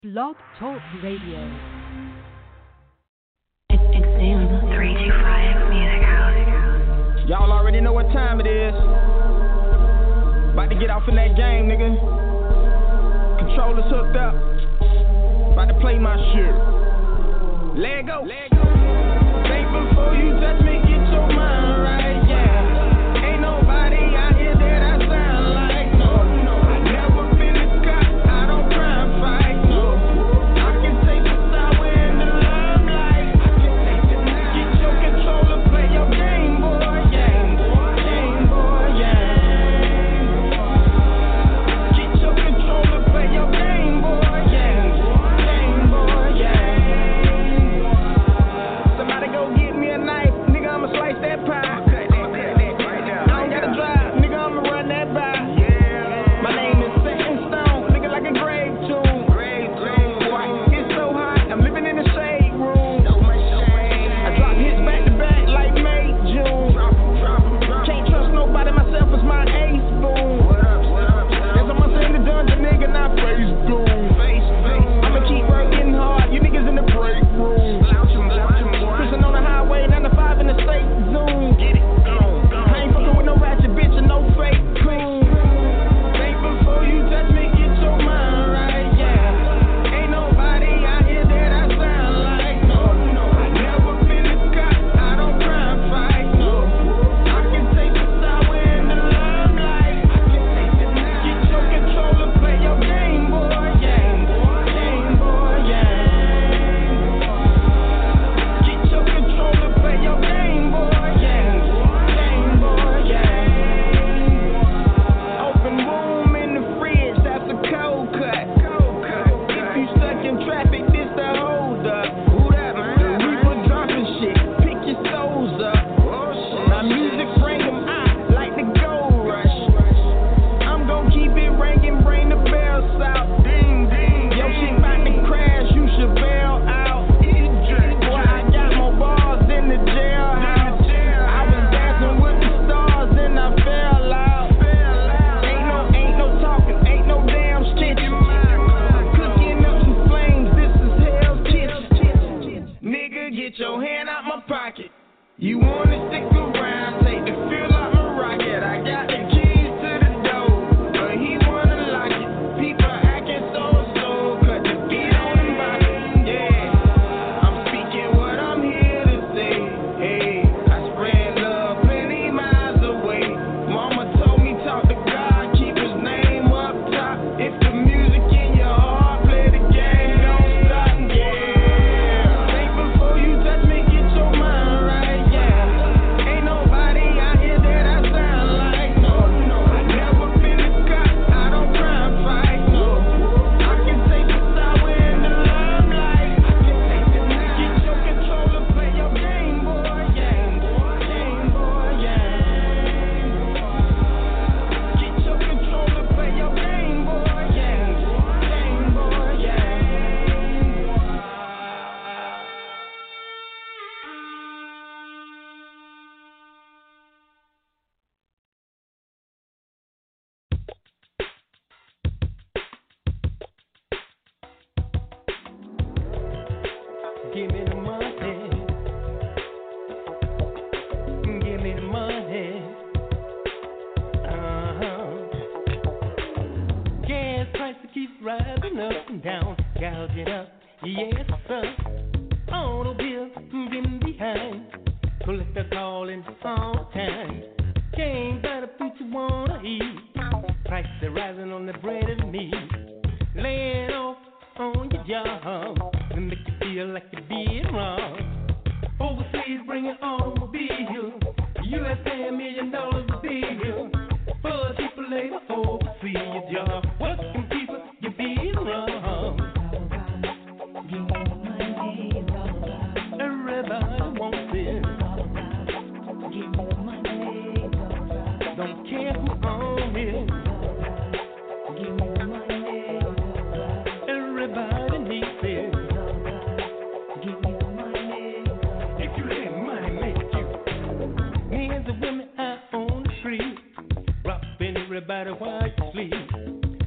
Blog Talk Radio. Exhale 325 Music House. Y'all already know what time it is. About to get off in that game, nigga. Controllers hooked up. About to play my shit. Let go. Think before you touch me, get your mind right, yeah. Ain't nobody out here that I sound like, no. I never been a cop, I don't crime fight, no. I can take the sour in the limelight. Get your controller, play your game, boy, yeah. Game, boy, yeah. Get your controller, play your game, boy, yeah. Game, boy, yeah. Somebody go get me a knife, nigga, I'ma slice that pie. I don't gotta drive, nigga, I'ma run that by. My name is set in stone, nigga, like a grave tomb. Boy, it's so hot, I'm living in the shade room. I drop hits back to back like May, June. Can't trust nobody, myself is my ace boom. There's a monster in the dungeon, nigga, not face doom. I'ma keep working hard, you niggas in the break room. Pushing on the highway, 9 to 5 in the state zoom. I ain't fucking with no ratchet bitch and no fake coon. Think before you touch me, get your mind right, yeah. Ain't nobody out here that I sound like, no. I never been a cop, I don't crime fight, no. I can take the sour in the limelight. Get your controller, play your game, boy, yeah. Game, boy, yeah. Get your controller, play your game, boy, yeah. Game, boy, yeah. Open room in the fridge, that's a cold cut. If you stuck in traffic, this the hold up. The Reaper dropping shit, pick your souls up. My music bring 'em out like the gold rush. I'm gon' keep it ringing, bring the bells out. Ding, ding. Yo, shit about to crash, you should bail out. Boy, I got more bars than the jailhouse. I was dancing with the stars, then I fell out. Ain't no talking, ain't no damn stitching. Cooking up some flames, this is hell's kitchen. Nigga, get your hand out my pocket. You wanna stick around, take the feel out my rocket. I got the keys to the door, but he wanna lock it. People acting so, cut the beat on the body. Yeah, I'm speaking what I'm here to say. Hey, I spread love plenty miles away. Mama told me talk to God, keep his name up top. If the music in your heart, play the game, don't stop, yeah. Think before you touch me, get your mind right, yeah. Ain't nobody out here that I sound like, no. I never been a cop, I don't crime fight, no. I can take the sour in the limelight. Get your controller, play your game, boy, yeah. Game, boy, yeah. Get your controller, play your game, boy, yeah. Game, boy, yeah. Give me the money. Give me the money. Gas prices keep rising up and down, gouging up. Yes, sir. Automobile getting behind. Collector calling all the time. Can't buy the food you wanna eat. Prices rising on the bread and meat. Laying off on your job and make you feel like you're being robbed. Overseas bringing automobile. US paying $1 million a bill. For people later overseas your job. Working people, you're being robbed. Everybody wants it. Don't care who owns it. Everybody needs it. If you let money make you. Men and women out on the street, robbing everybody while you sleep.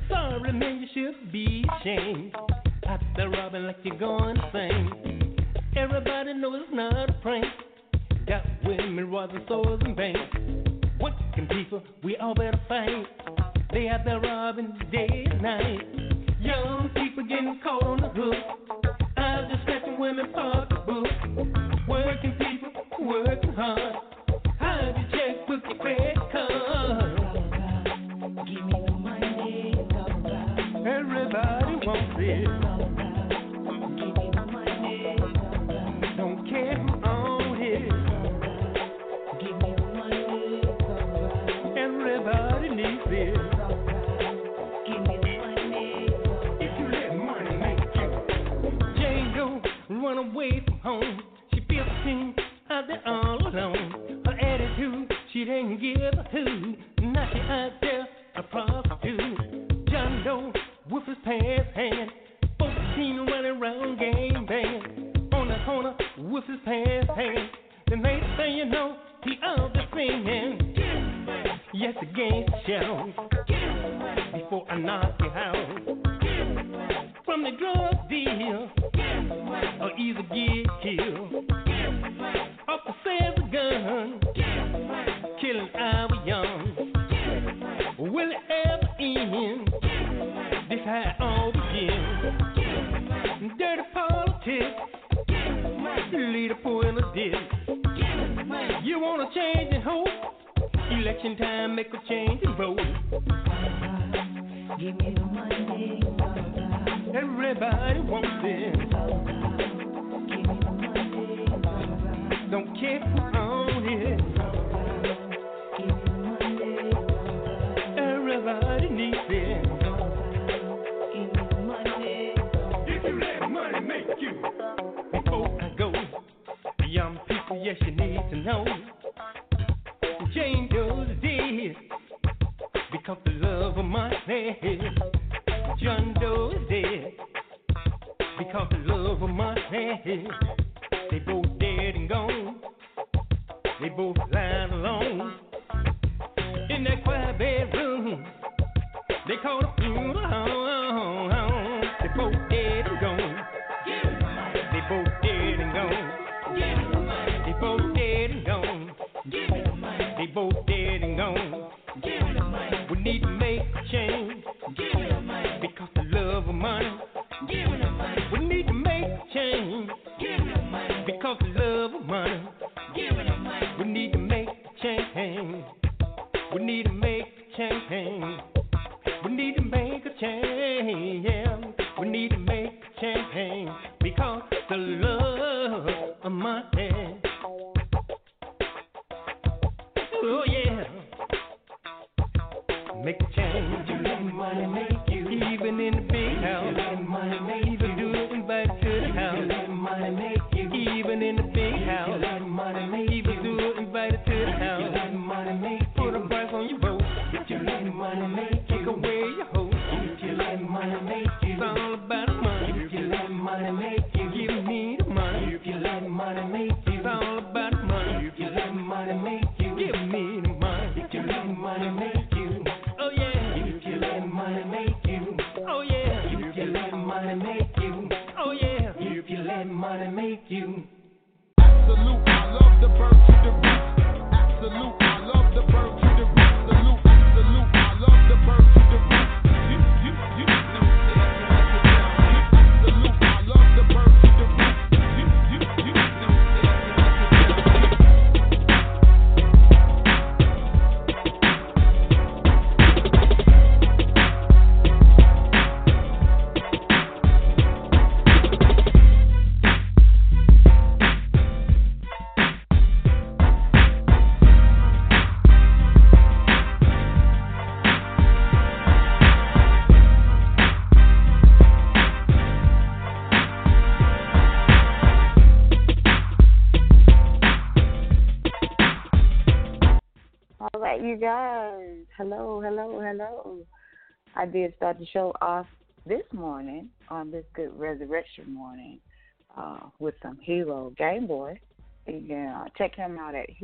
They're robbing like you're going insane. Everybody knows it's not a prank. Got women, robbing stores and banks. Working people, we all better fight. They out there robbing day and night. Young people getting caught on the hook. Eyes just scratching women pocketbook. Working people, working hard. Hide your checkbook, your credit card. Give me the money. Everybody wants it. Give me the money. Don't care who owns it. Give me the money. Everybody needs it. Give me the money. If you let money make you. Jane Doe run away from home. She 15 out there all alone. Her attitude, she didn't give a hoot. Now she out there a prostitute. John Doe with his pants hand. 14 running around gang bang. On the corner with his pants hand. The next thing you know, he out there singing. Yes, the gang show. Before I knock you out. From the drug deal. Or either get killed. Off the sales of gun. Killing our young. Will it ever end? This how it all begins. Dirty politics. Lead a poor in a ditch. You wanna change and hope. Election time, make a change and vote. Give me the money. Everybody wants it. Give me the money. Don't care who owns it. Give me the money. Everybody needs it. Give me the money. If you let money make you. Before I go, young people, yes, you need to know. Jane Doe's dead because the love of money. John Doe is dead because the love of money. They both dead and gone. They both lying alone in that quiet bedroom. They call a funeral. They both dead and gone. They both dead and gone. They both dead and gone. They both dead and gone. We need to make a change because the love of money. We need to make a change because the love of money. We need to make a change. We need to make a change. We need to make a change. Yeah. We need to make a change because the love of money. Oh yeah. Make a change. You let money make you. Even in the big house. You let money make you. Even do it invite to the house. You let money make you. Even in the big house. You let money make you. Even do it invite to the house. You let money make you. Put a price on your boat. If you let money make you. Take away your hope. If you let money make you. It's all about money. If you let money make you. Give me the money. If you let money make you. It's all about money. If you let money make you. Give me the money. If you let money make you. Oh yeah. If you let money make you. Oh yeah. If you let money make you. Oh yeah. If you let money make you. Absolute, I love the bird to the roof. Absolute, I love the bird to the roof. Salute, absolute, I love the bird to the roof. You know, absolute, I love the bird to the roof. You know, All right, you guys. Hello. I did start the show off this morning on this good resurrection morning with some Hero Game Boy. You can check him out at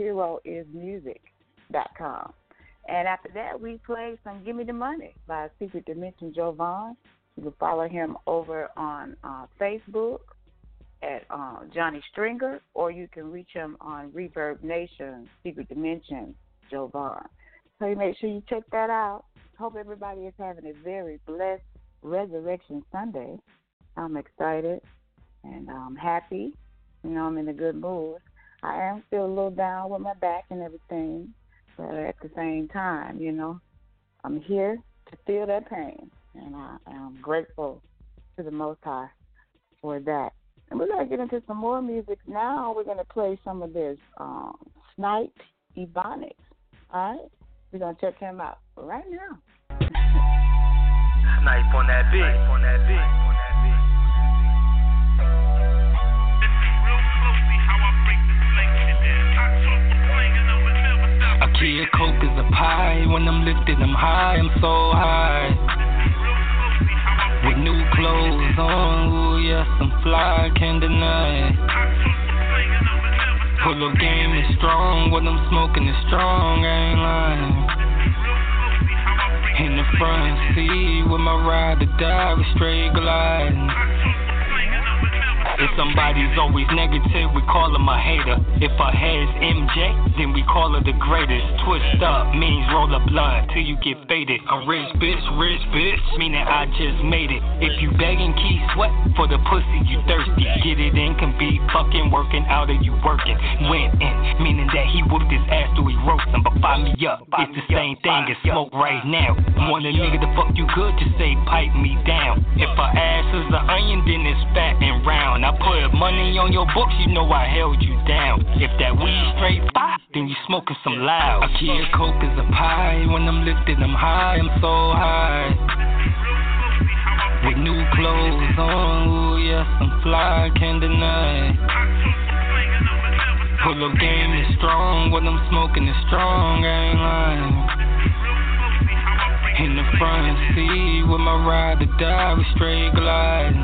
heroismusic.com. And after that, we played some Give Me the Money by Secret Dimension Jovan. You can follow him over on Facebook at Johnny Stringer, or you can reach him on Reverb Nation, Secret Dimension, Joe Vaughn. So you make sure you check that out. Hope everybody is having a very blessed Resurrection Sunday. I'm excited and I'm happy. You know, I'm in a good mood. I am still a little down with my back and everything, but at the same time, you know, I'm here to feel that pain, and I am grateful to the Most High for that. And we're going to get into some more music now. We're going to play some of this Snipe Ebonics. All right? We're going to check him out right now. Snipe on that beat. A key of coke is a pie. When I'm lifted, I'm high. I'm so high. With new clothes on, ooh, yes, I'm fly, can't deny. Pull-up game is strong. What I'm smoking is strong, I ain't lying. In the front seat with my ride to die, we straight gliding. If somebody's always negative, we call him a hater. If her hair's MJ, then we call her the greatest. Twist up means roll a blunt till you get faded. A rich bitch, meaning I just made it. If you begging, keep sweat for the pussy, you thirsty. Get it in, can be fucking working out or you working. Went in, meaning that he whooped his ass till he roast him. But fire me up, it's the same thing as smoke right now. Want a nigga to fuck you good, just say pipe me down. If her ass is an onion, then it's fat and round. I put money on your books, you know I held you down. If that weed straight fire, then you smoking some loud. A key of coke is a pie. When I'm lifted, I'm high. I'm so high. With new clothes on, ooh, yes, I'm fly, can't deny. Pull-up game is strong. What I'm smoking is strong, I ain't lying. In the front seat with my ride to die, we straight gliding.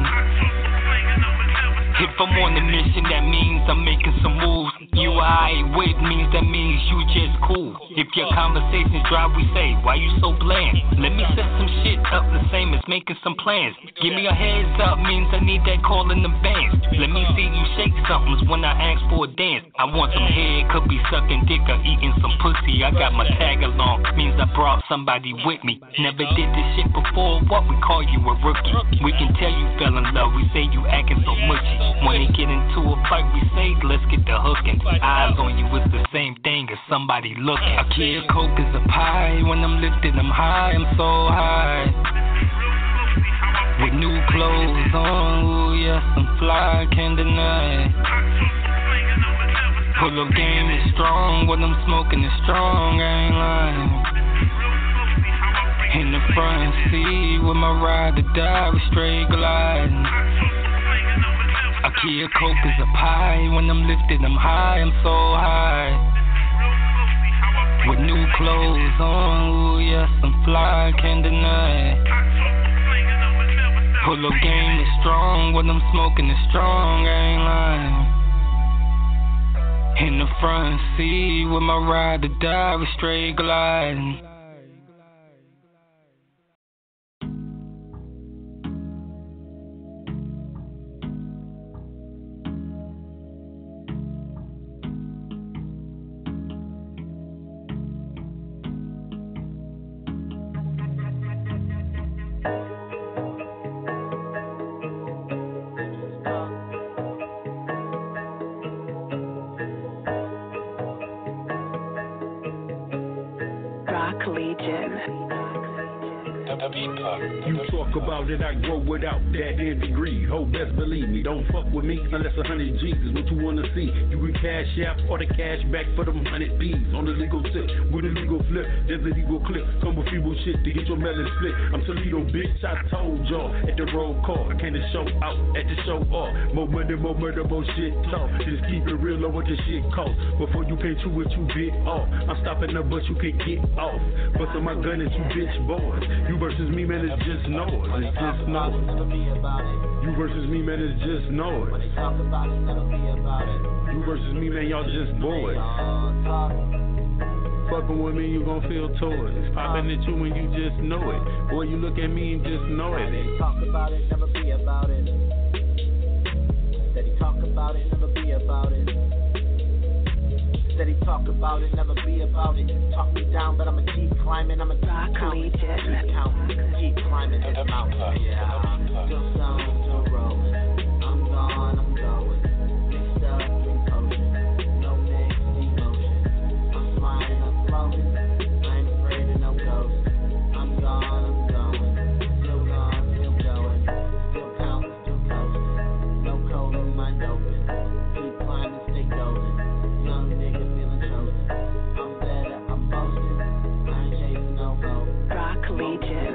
If I'm on a mission, that means I'm making some moves. You I with means that means you just cool. If your conversations dry, we say, why you so bland? Let me set some shit up the same as making some plans. Give me a heads up means I need that call in advance. Let me see you shake something when I ask for a dance. I want some head, could be sucking dick or eating some pussy. I got my tag along, means I brought somebody with me. Never did this shit before, what we call you a rookie. We can tell you fell in love, we say you acting so mushy. When they get into a fight, we say, let's get the hookin'. Eyes on you, it's the same thing as somebody looking. A key of coke is a pie. When I'm lifted, I'm high. I'm so high. With new clothes on, ooh, yes, I'm fly, can't deny. Pull-up game is strong. What I'm smoking is strong, I ain't lying. In the front seat with my ride to die, we straight gliding. A key of coke is a pie. When I'm lifted, I'm high. I'm so high. With new clothes on, ooh, yes, I'm fly, can't deny. Pull-up game is strong. What I'm smoking is strong, I ain't lying. In the front seat with my ride to die, we straight gliding. You talk about it, I grow without that degree. Oh, best believe me, don't fuck with me unless 100 G's is what you wanna see. You can cash out or the cash back for them 100 B's on the legal tip. With a legal flip, there's a legal clip. Come with feeble shit to get your melon split. I'm Toledo, bitch, I told y'all at the roll call. I came to show out at the show off. More money, more murder, more shit talk. Just keep it real on what this shit cost. Before you pay true what you bit off. I'm stopping up, but you can't get off. Bustin' my gun at you bitch boys. You versus me, man, it's just noise. It's just noise. You versus me, man, it's just noise. You versus me, man, y'all just boys. Fucking with me, you gon' feel toys. Popping at you when you just know it. Boy, you look at me and just know it. Talk about it, never be about it. Steady talk about it, never be about it. Steady talk about it, never be about it. Talk me down, but I'ma keep climbing. I'ma keep counting, keep climbing this mountain. Yeah, still sound, still rolling. I'm gone, I'm going. Mixed up in potion, no mixed emotion. I'm flying, I'm floating. I ain't afraid of no ghosts. I'm gone, I'm going. Still gone, still going. Still counting, still coasting. No cold in my open. Keep climbing, stay golden. Young nigga feeling chosen. I'm better, I'm boasting. I ain't chasing no hope. Rock Legion.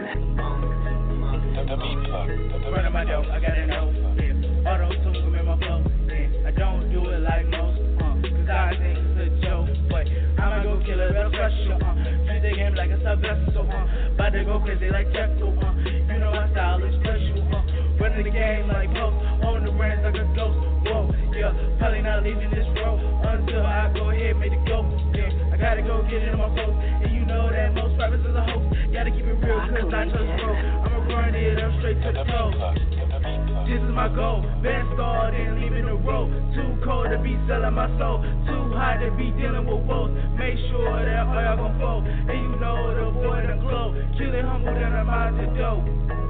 Running my dope, I gotta know. Yeah, auto-tune in my flow. Yeah, I don't do it like most. Cause I think it's a joke. But I'ma go kill it real special. Treat the game like it's a vessel. About to go crazy like Checo. You know my style is special. Running the game like Pope. On the brands like a ghost. Whoa, yeah, probably not leaving this road until I go ahead, make it go. Yeah, I gotta go get it in my post. And you know that most rappers is a host. Gotta keep it real, cause I trust bro. I'ma run it up straight to the toe. This is my goal. Best started and leaving the road. Too cold to be selling my soul. Too hot to be dealing with woes. Make sure that all y'all gon' fold. And you know the boy the glow. Killing humble than I'm out to dope.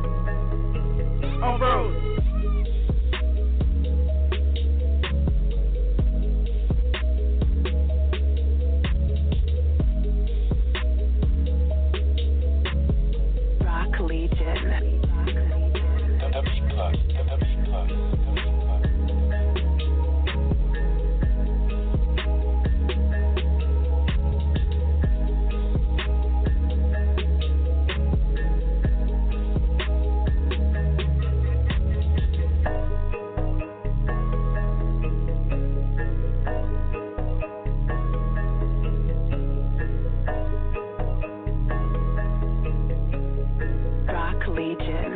On road. Rock Legion. Rock Legion.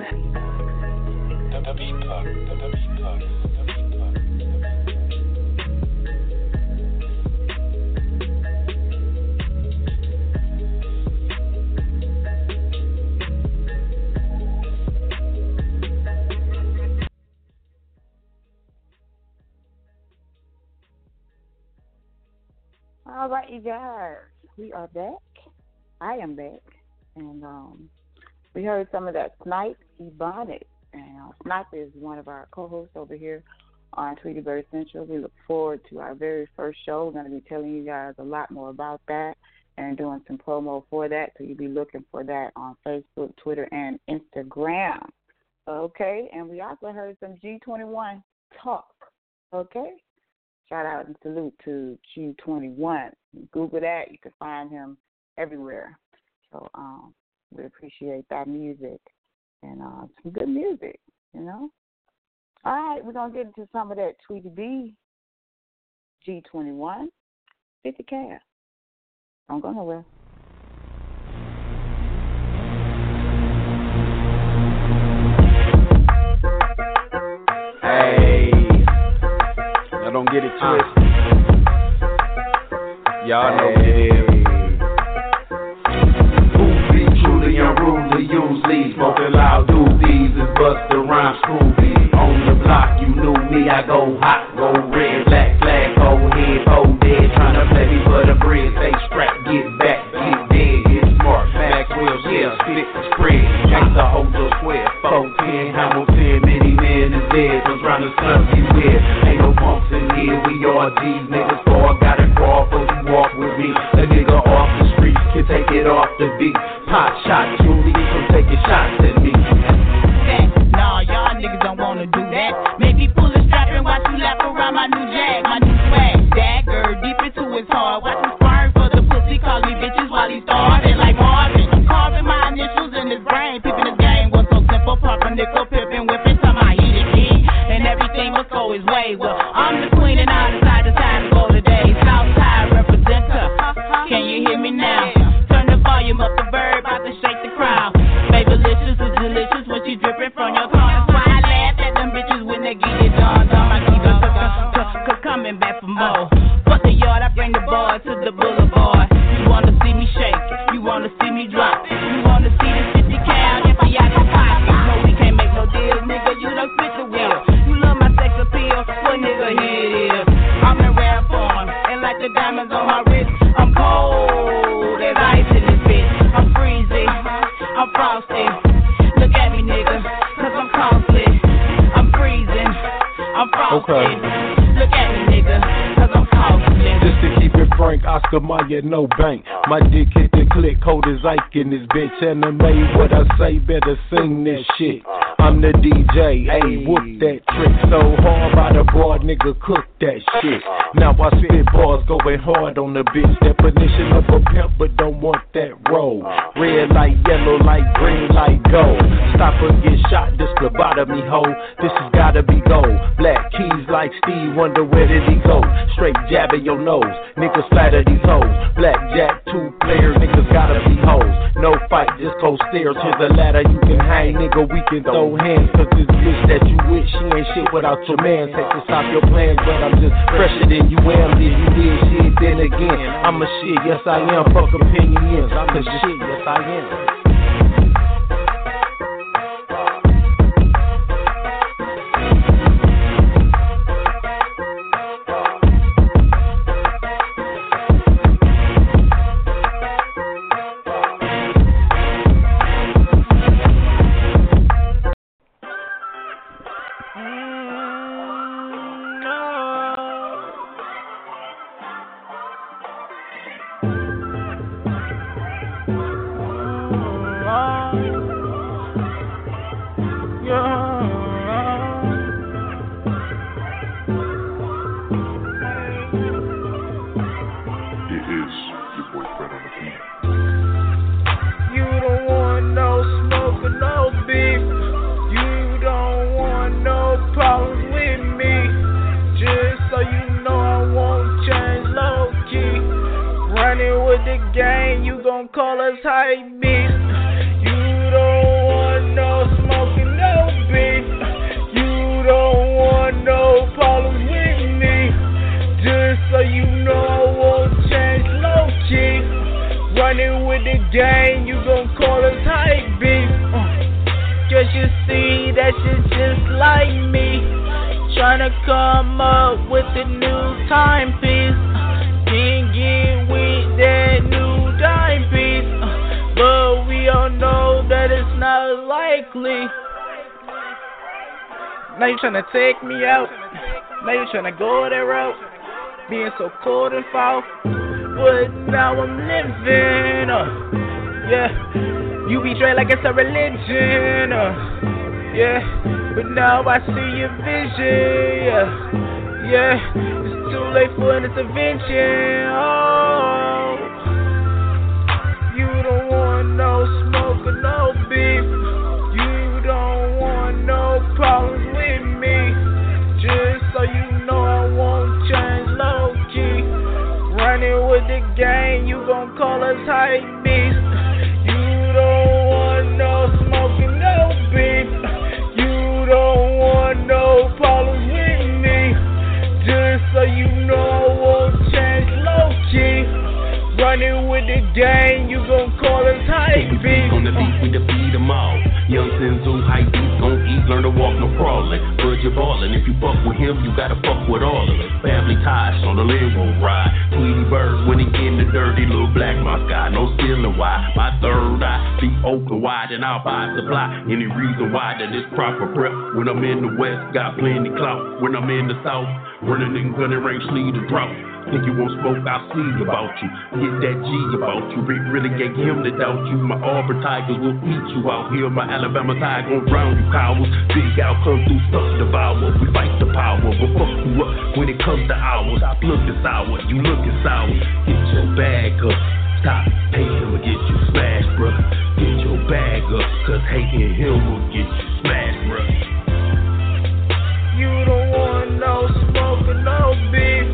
All right, you guys, we are back. I am back, and we heard some of that Snipe Ebonics, and Snipe is one of our co-hosts over here on Tweety Bird Central. We look forward to our very first show. We're going to be telling you guys a lot more about that and doing some promo for that, so you'll be looking for that on Facebook, Twitter, and Instagram. Okay, and we also heard some G21 talk. Okay. Shout out and salute to G21. Google that. You can find him everywhere. So we appreciate that music and some good music, you know. All right, we're going to get into some of that Tweety B, G21, 50 Cash. Don't go nowhere. Hey. Don't get it twisted. Y'all know it is. Uzi, truly unruly, usually smoking loud doobies. It's Busta Rhymes, Scooby. On the block, you knew me. I go hot, go red, black flag, go head, hold dead. Tryna play me for the bread. Stay strapped, get back, get dead, get smart. Maxwell, yeah, split the spread. Gangsta hold your square. 410, Hamilton, many men is dead. I'm tryna slump you with. Ain't no bumps in here, we all G's, niggas fall, gotta crawl, but you walk with me. A nigga off the street can take it off the beat. Pot shot, Julie, from taking shots at me. Nah, y'all niggas don't wanna do that. Maybe pull a strap and watch you lap around my new jag, my new swag. Dagger, deep into his heart. Watch him sparring for the pussy, call me bitches while he started like Marvin. I'm carving my initials in his brain, peeping his game was so simple. Pop a nickel, pippin', whipping, time I eat it king. And everything must go his way. Well, I'm the queen and I decide to go today. Southside representer, can you hear me now? Turn the volume up, the verb, about to shake the crowd. Babylicious is delicious when she dripping from your tongue. That's why I laugh at them bitches when they get it done. I keep it coming back for more. Fuck the yard, I bring the boy to the boulevard. You wanna the diamonds on my wrist. I'm cold as ice in this bitch. I'm freezing, I'm frosty. Look at me, nigga, cause I'm costly. I'm freezing, I'm frosty. Look at me, nigga, cause I'm costly. Just to keep it frank, Oscar Mayer, no bank. My dick hit the click, cold as Ike in this bitch. Anime, what I say, better sing that shit. I'm the DJ, ayy, whoop that trick so hard by the broad, nigga, cook that shit. Now I spit bars going hard on the bitch. Definition of a pimp, but don't want that roll. Red light, yellow light, green light, gold. Stop or get shot, this lobotomy hoe. This has gotta be gold. Black keys like Steve Wonder, where did he go? Straight jab in your nose, niggas flatter these hoes. Blackjack, 2-player, niggas gotta be hoes. No fight, just go stairs. Here's a ladder you can hang, nigga, we can throw hands. Cause this bitch that you with, she ain't shit without your man. Take to stop your plans, but I'm just fresher than you am. If you did shit, then again, I'm a shit, yes I am. Fuck opinions, I'm a shit, yes I am. Now you tryna take me out. Now you tryna go that route. Being so cold and foul. But now I'm living. Yeah. You betray like it's a religion. Yeah. But now I see your vision. Yeah. It's too late for an intervention. Oh. You don't want no smoke or no beef. You don't want no problems with me. Just so you know I won't change low-key. Running with the gang, you gon' call us hype beast. You don't want no smoke and no beef. You don't want no problems with me. Just so you know I won't change low-key. Running with the gang, you gon' call us hype beast. On the beat, we defeat them all. Young Sinzu, hype beats, gon' eat, learn to walk, no crawling. Bird, you're ballin', if you fuck with him, you gotta fuck with all of it. Family ties on the railroad ride. Tweety bird, when he in the dirty little black mascot, no stealing why. My third eye, be open wide, and I'll buy supply. Any reason why that is proper prep. When I'm in the west, got plenty clout. When I'm in the south, running in gunning range, lead the drought. Think you won't smoke, I'll see about you. Get that G about you. Rick really gave him to doubt you. My Auburn Tigers will eat you out here. My Alabama Tiger gon' drown you cowards. Big outcome through stuff devour. We fight the power, but fuck you up when it comes to ours. I look this sour, you lookin' sour. Get your bag up. Stop hating him or get you smashed, bruh. Get your bag up, cause hating him will get you smashed, bruh. You don't want no smoke or no beef.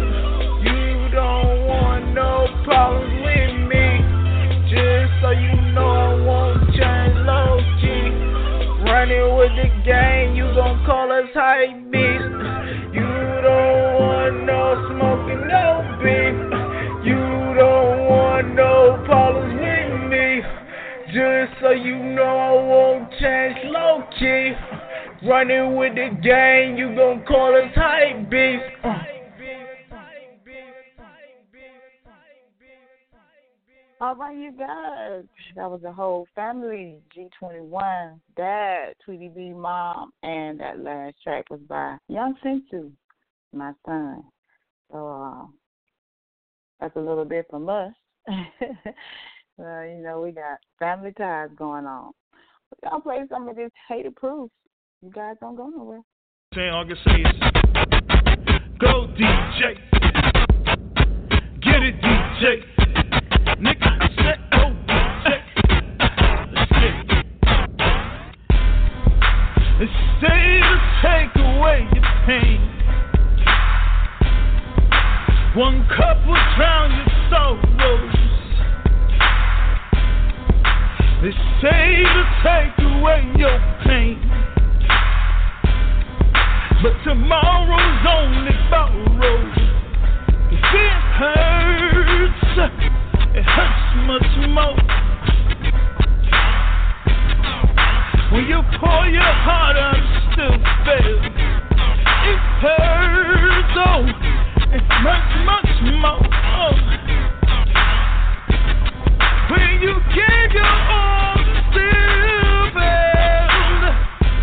Don't want no problems with me. Just so you know I won't change low-key. Running with the gang, you gon' call us hype beast. You don't want no smoke and no beef. You don't want no problems with me. Just so you know I won't change low-key. Running with the gang, you gon' call us hype beast. All right, you guys. That was the whole family. G21, Dad, Tweety B, Mom, and that last track was by Young Sensu, my son. So that's a little bit from us. You know, we got family ties going on. I'll play some of this Hated Proof. You guys don't go nowhere. August 8th. Go DJ. Get it DJ. Nigga, set go DJ. Let's get it. They say to take away your pain. One cup will drown your sorrows. They say to take away your pain, but tomorrow's only borrowed. If it hurts much more. When you pour your heart out, it still fails. It hurts, oh, it hurts much more. Oh. When you gave your all, it still failed.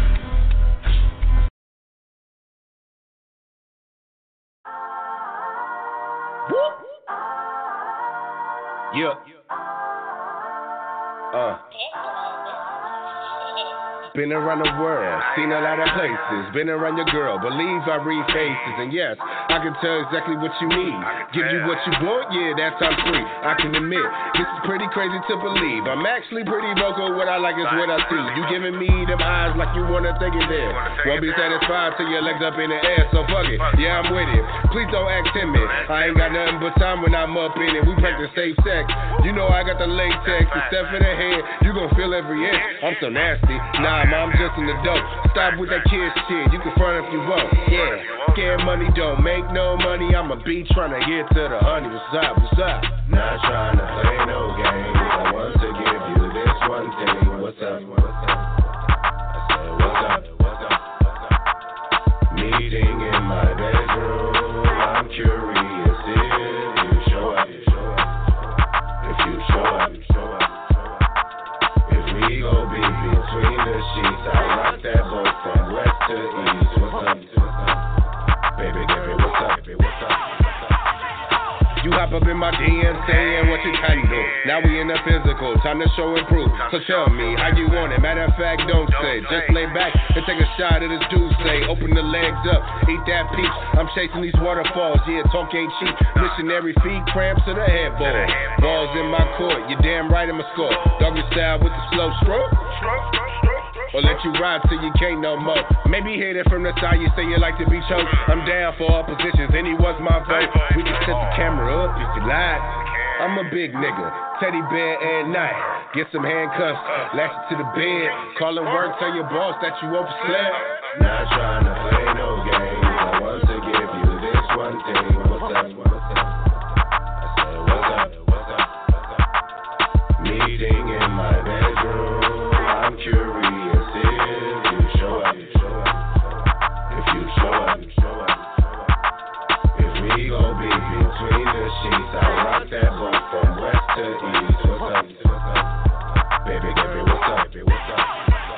Yeah. Been around the world, seen a lot of places. Been around your girl, believe I read faces. And yes, I can tell exactly what you need. Give you what you want, yeah, that's I'm free. I can admit, this is pretty crazy to believe. I'm actually pretty vocal, what I like is what I see. You giving me them eyes like you wanna take it there. Won't be satisfied till your legs up in the air, so fuck it, yeah, I'm with it. Please don't act timid, I ain't got nothing but time when I'm up in it. We practice safe sex, you know I got the latex. Except for the head, you gon' feel every inch. I'm so nasty, nah, I'm just in the dope. Stop with that kid shit, you can front if you want. Yeah, scared money don't make no money. I'ma be tryna get to the honey. What's up, what's up? Not tryna play no games. I want to give you this one thing. What's up, what's up? I said, what's up, what's up? Meeting in my bedroom. I'm curious if you show up. If you show up, if we go be between the sheets, I rock that boat from west to east. What's up? Baby, what's up? What's up? You hop up in my DM saying what you can do. Now we in the physical, time to show and prove. So tell me how you want it. Matter of fact, don't say. Just lay back and take a shot of this juice. Say, open the legs up, eat that peach. I'm chasing these waterfalls. Yeah, talk ain't cheap. Missionary feet, cramps to the headball. Balls in my court, you damn right I'ma score. Doggy style with the slow stroke. Or let you ride till you can't no more. Maybe hit it from the side, you say you like to be choked. I'm down for all positions, anyone's my vote. We can set the camera up if you like. I'm a big nigga, teddy bear at night. Get some handcuffs, latch it to the bed. Call and work, tell your boss that you overslept. Not trying to play no games. I want to give you this one thing. What's up? I said, what's up? Meeting in my bedroom. I'm curious. We gon' be between the sheets. I rock that boat from west to east. What's up? Baby, what's up? What's up?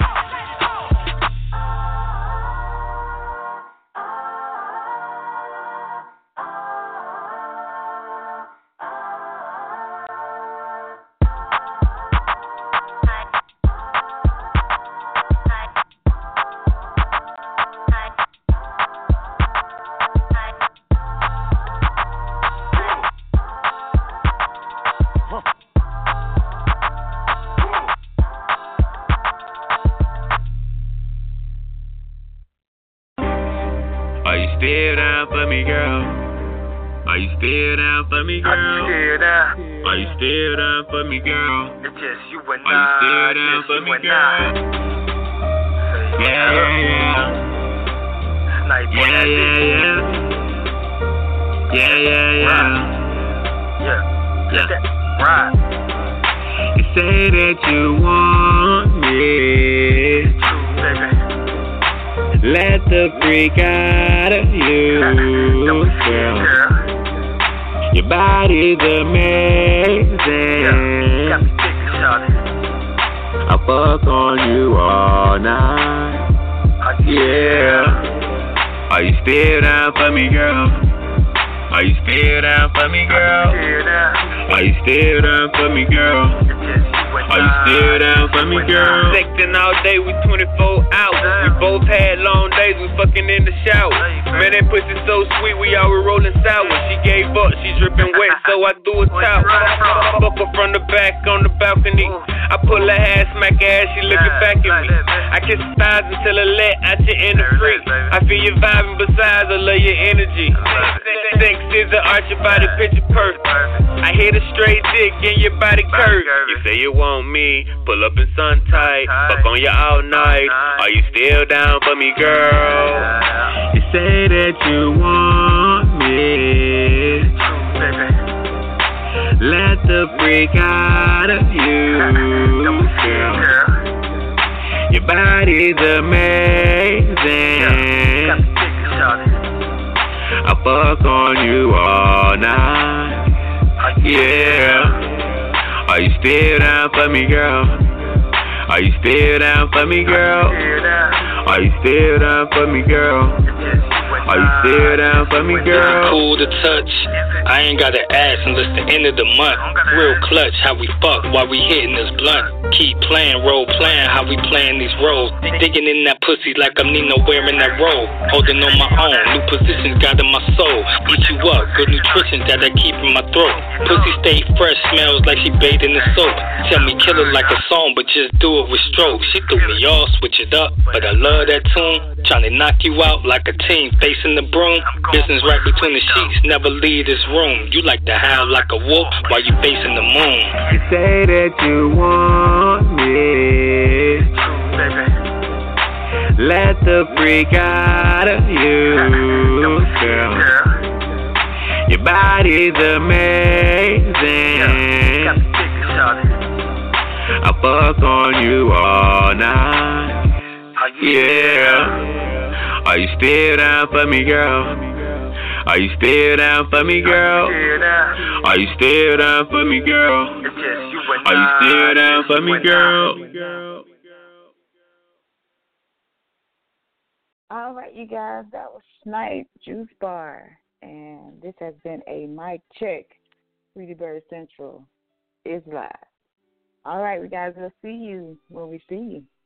still down for me, girl? Are you still down for me, girl? Are you still down? Are you still down for me, girl? It's just you and I. Are you still down for me, girl? Yeah, yeah, yeah. Like, yeah, yeah, yeah. Yeah, yeah, yeah. Yeah. Right. You say that you want me. Baby. Let the freak out of you, girl. Your body's amazing. Got me thinking, shawty. I fuck on you all night. Yeah. Are you still down for me, girl? Are you still down for me, girl? Are you still down for me, girl? Are you still down for me, girl? Sexting all day, we 24 hours. We both had long days, we fucking in the shower. Man, that pussy so sweet, we always rolling sour. She gave up, she dripping wet, so I threw a towel. Fuck her from the back on the balcony. I pull her ass, smack her ass, she looking back at me. I kiss her thighs until her let out your inner free. I feel you vibing besides, I love your energy. Sex is the art, your body picture perfect. I hit a straight dick in your body curve. You say you want me, pull up in sun tight, fuck on you all night. Are you still down for me, girl? You say that you want me. Let the freak out of you, girl. Your body's amazing. I fuck on you all night. Yeah. Are you still down for me, girl? Are you still down for me, girl? Are you still down for me, girl? Are you still down for me, girl? Cool to touch. I ain't gotta ask unless the end of the month. Real clutch, how we fuck while we hitting this blunt. Keep playing, role playing, how we playing these roles. Digging in that pussy like I'm Nino wearing that robe. Holding on my own, new positions got in my soul. Eat you up, good nutrition that I keep in my throat. Pussy stay fresh, smells like she bathed in the soap. Tell me kill it like a song, but just do it with stroke. She threw me off, switch it up, but I love that tune. Tryna knock you out like a team, facing the broom. Business right between the sheets, never leave this room. You like to howl like a wolf while you facing the moon. You say that you want me. Let the freak out of you, girl. Your body's amazing. I fuck on you all night. Yeah. Are you still down for me, girl? Are you still down for me, girl? Are you still down for me, girl? Are you still down for me, girl? All right, you guys, that was Snipe Juice Bar, and this has been a mic check. Tweety Bird Central is live. All right, you guys, we'll see you when we see you.